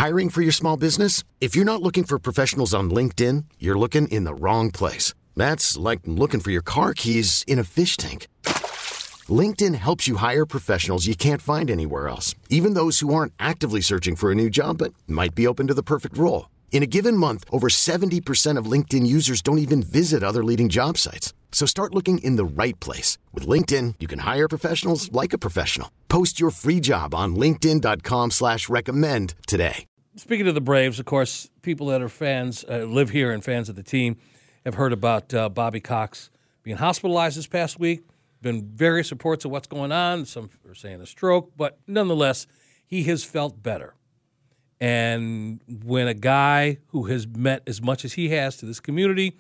Hiring for your small business? If you're not looking for professionals on LinkedIn, you're looking in the wrong place. That's like looking for your car keys in a fish tank. LinkedIn helps you hire professionals you can't find anywhere else, even those who aren't actively searching for a new job but might be open to the perfect role. In a given month, over 70% of LinkedIn users don't even visit other leading job sites. So start looking in the right place. With LinkedIn, you can hire professionals like a professional. Post your free job on linkedin.com/recommend today. Speaking of the Braves, of course, people that are fans, live here and fans of the team, have heard about Bobby Cox being hospitalized this past week. Been various reports of what's going on. Some are saying a stroke, but nonetheless, he has felt better. And when a guy who has meant as much as he has to this community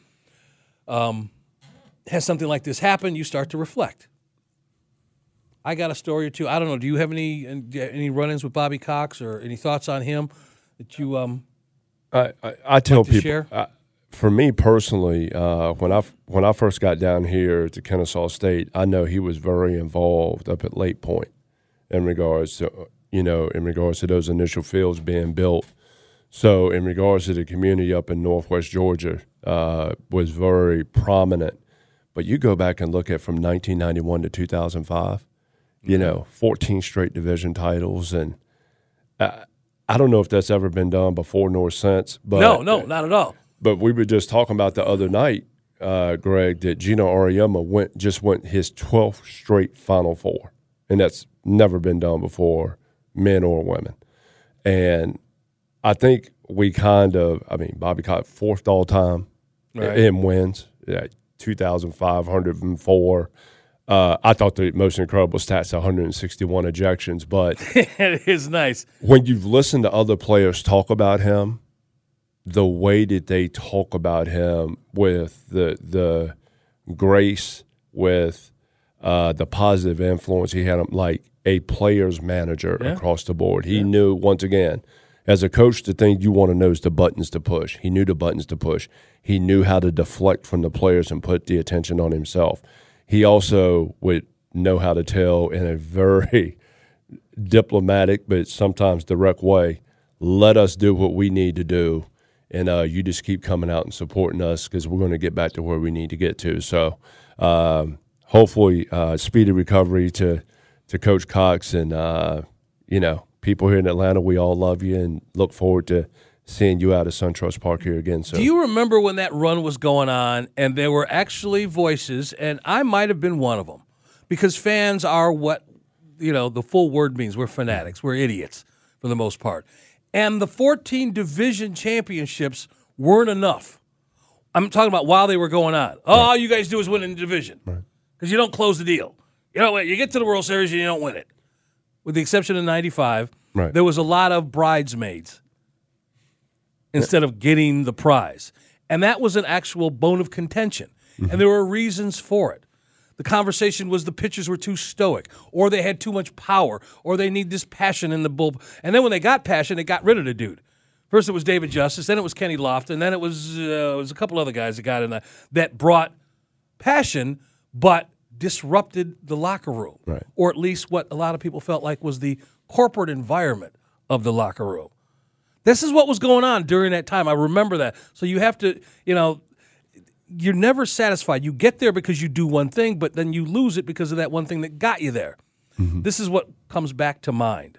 has something like this happen, you start to reflect. I got a story or two. I don't know. Do you have any run-ins with Bobby Cox or any thoughts on him that you I tell like to people share? For me personally, when I first got down here to Kennesaw State, I know he was very involved up at Lake Point in regards to those initial fields being built. So in regards to the community up in Northwest Georgia, was very prominent. But you go back and look at from 1991 to 2005, 14 straight division titles, and I don't know if that's ever been done before nor since. But No, not at all. But we were just talking about the other night, Greg, that Gino Auriemma went his 12th straight Final Four, and that's never been done before, men or women. And I think Bobby Cox, fourth all time in wins, 2,504. I thought the most incredible stats, 161 ejections. But it is nice. When you've listened to other players talk about him, the way that they talk about him with the grace, with the positive influence he had, like a player's manager across the board. He knew, once again, as a coach, the thing you want to know is the buttons to push. He knew the buttons to push. He knew how to deflect from the players and put the attention on himself. He also would know how to tell in a very diplomatic but sometimes direct way, let us do what we need to do, and you just keep coming out and supporting us because we're going to get back to where we need to get to. So hopefully speedy recovery to Coach Cox, and people here in Atlanta, we all love you and look forward to seeing you out at SunTrust Park here again soon. Do you remember when that run was going on and there were actually voices, and I might have been one of them, because fans are what, the full word means. We're fanatics. We're idiots for the most part. And the 14 division championships weren't enough. I'm talking about while they were going on. Oh, all you guys do is win in the division because you don't close the deal. You get to the World Series and you don't win it. With the exception of 95, there was a lot of bridesmaids instead of getting the prize. And that was an actual bone of contention. Mm-hmm. And there were reasons for it. The conversation was the pitchers were too stoic, or they had too much power, or they need this passion in the bullpen. And then when they got passion, they got rid of the dude. First it was David Justice, then it was Kenny Lofton, then it was a couple other guys that got in that brought passion but disrupted the locker room, or at least what a lot of people felt like was the corporate environment of the locker room. This is what was going on during that time. I remember that. So you have to, you're never satisfied. You get there because you do one thing, but then you lose it because of that one thing that got you there. Mm-hmm. This is what comes back to mind.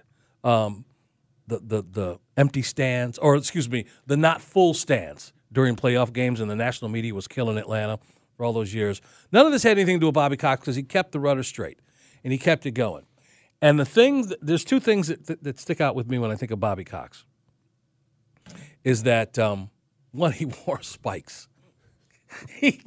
The empty stands, or the not full stands during playoff games, and the national media was killing Atlanta for all those years. None of this had anything to do with Bobby Cox because he kept the rudder straight, and he kept it going. And there's two things that stick out with me when I think of Bobby Cox. Is that one, he wore spikes. The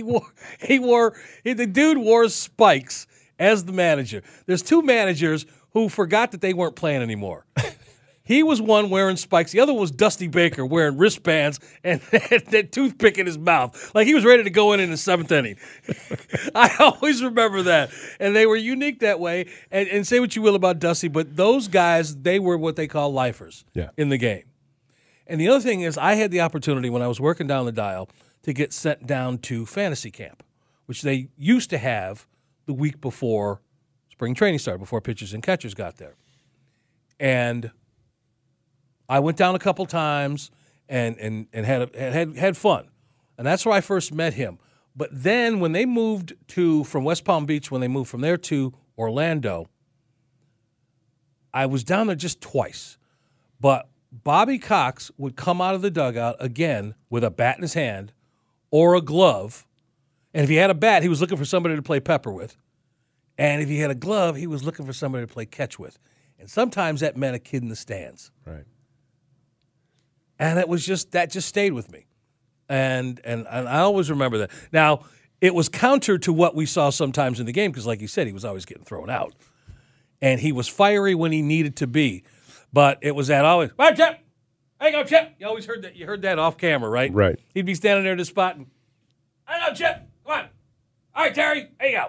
dude wore spikes as the manager. There's two managers who forgot that they weren't playing anymore. He was one wearing spikes. The other was Dusty Baker wearing wristbands and that toothpick in his mouth. Like he was ready to go in the seventh inning. I always remember that. And they were unique that way. And say what you will about Dusty, but those guys, they were what they call lifers in the game. And the other thing is I had the opportunity when I was working down the dial to get sent down to fantasy camp, which they used to have the week before spring training started, before pitchers and catchers got there. And I went down a couple times and had fun. And that's where I first met him. But then when they moved from West Palm Beach, when they moved from there to Orlando, I was down there just twice. But Bobby Cox would come out of the dugout again with a bat in his hand or a glove. And if he had a bat, he was looking for somebody to play pepper with. And if he had a glove, he was looking for somebody to play catch with. And sometimes that meant a kid in the stands. Right. And that just stayed with me. And I always remember that. Now, it was counter to what we saw sometimes in the game because, like you said, he was always getting thrown out. And he was fiery when he needed to be. But it was that always, all right, Chip. There you go, Chip. You always heard that. You heard that off camera, right? Right. He'd be standing there at the spot and, I know, Chip. Come on. All right, Terry. There you go.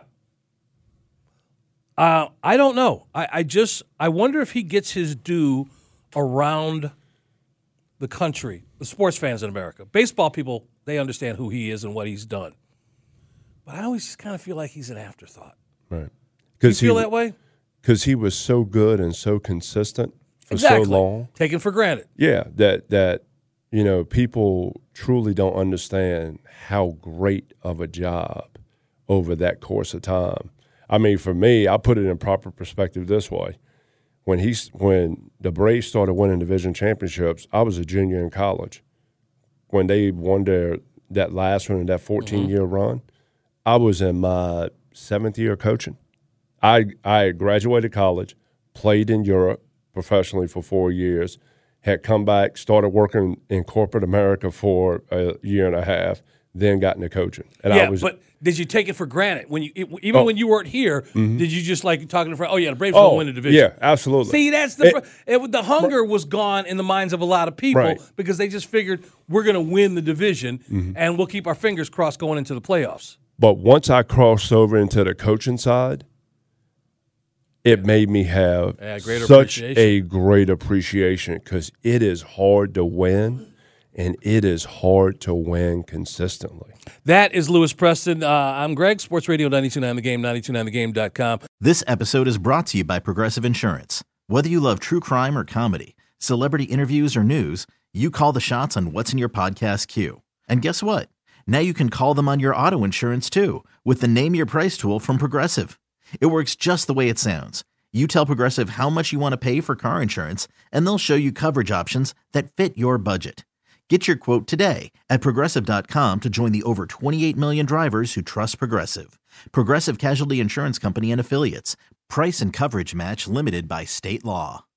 I don't know. I wonder if he gets his due around the country, the sports fans in America. Baseball people, they understand who he is and what he's done. But I always just kind of feel like he's an afterthought. Right. You feel that way? Because he was so good and so consistent for Exactly. so long. Taken for granted. Yeah, that people truly don't understand how great of a job over that course of time. I mean, for me, I put it in proper perspective this way. When the Braves started winning division championships, I was a junior in college. When they won that last one in that 14-year run, I was in my 7th year coaching. I graduated college, played in Europe professionally for 4 years, had come back, started working in corporate America for a year and a half, then got into coaching. And but did you take it for granted when when you weren't here? Did you just like talking to friends? Oh yeah, the Braves will win the division. Yeah, absolutely. See, that's the hunger was gone in the minds of a lot of people Right. because they just figured we're going to win the division and we'll keep our fingers crossed going into the playoffs. But once I crossed over into the coaching side, it made me have such a great appreciation because it is hard to win, and it is hard to win consistently. That is Lewis Preston. I'm Greg, Sports Radio 92.9 The Game, 92.9thegame.com. This episode is brought to you by Progressive Insurance. Whether you love true crime or comedy, celebrity interviews or news, you call the shots on what's in your podcast queue. And guess what? Now you can call them on your auto insurance too with the Name Your Price tool from Progressive. It works just the way it sounds. You tell Progressive how much you want to pay for car insurance, and they'll show you coverage options that fit your budget. Get your quote today at Progressive.com to join the over 28 million drivers who trust Progressive. Progressive Casualty Insurance Company and Affiliates. Price and coverage match limited by state law.